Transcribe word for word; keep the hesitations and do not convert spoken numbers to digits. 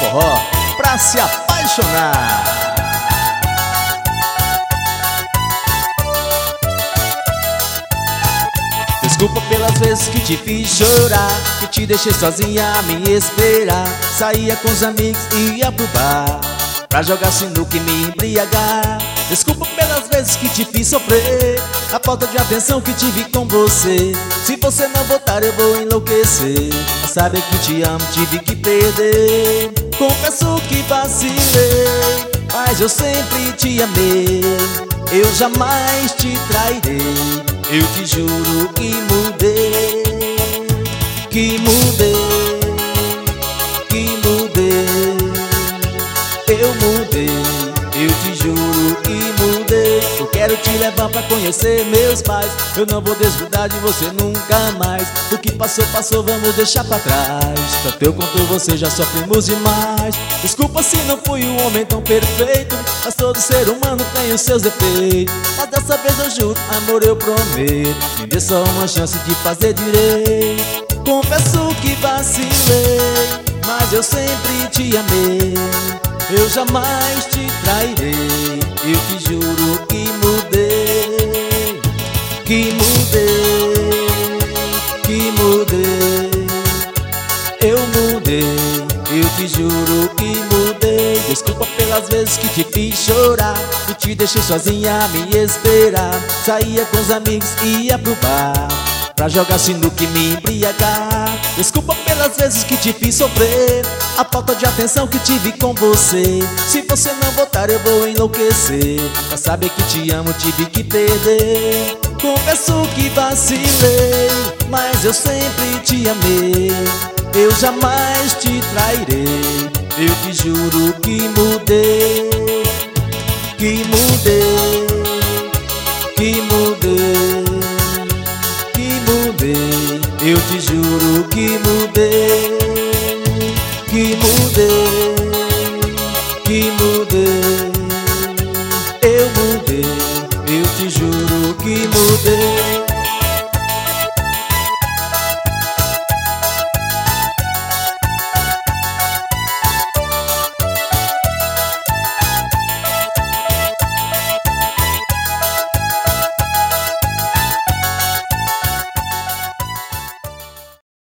forró pra se apaixonar. Desculpa pelas vezes que te fiz chorar, que te deixei sozinha a me esperar. Saía com os amigos e ia pro bar pra jogar sinuca e me embriagar. Desculpa pelas vezes que te fiz sofrer, a falta de atenção que tive com você. Se você não voltar eu vou enlouquecer. Mas sabe que te amo, tive que perder. Confesso que vacilei, mas eu sempre te amei. Eu jamais te trairei, eu te juro que mudei. Que mudei, que mudei. Eu mudei, eu te juro que mudei. Eu quero te levar pra conhecer meus pais. Eu não vou desgrudar de você nunca mais. O que passou, passou, vamos deixar pra trás. Tanto eu quanto você já sofremos demais. Desculpa se não fui um homem tão perfeito, mas todo ser humano tem os seus defeitos. Mas dessa vez eu juro, amor, eu prometo, me dê só uma chance de fazer direito. Confesso que vacilei, mas eu sempre te amei. Eu jamais te trairei, eu te juro que mudei. Que mudei, que mudei. Eu mudei, eu te juro que mudei. Desculpa pelas vezes que te fiz chorar, que te deixei sozinha a me esperar. Saía com os amigos e ia pro bar pra jogar sinuca e me embriagar. Desculpa pelas vezes que te fiz sofrer, a falta de atenção que tive com você. Se você não voltar eu vou enlouquecer. Pra saber que te amo tive que perder. Confesso que vacilei, mas eu sempre te amei. Eu jamais te trairei, eu te juro que mudei. Que mudei, que mudei. Eu te juro que mudei, que mudei.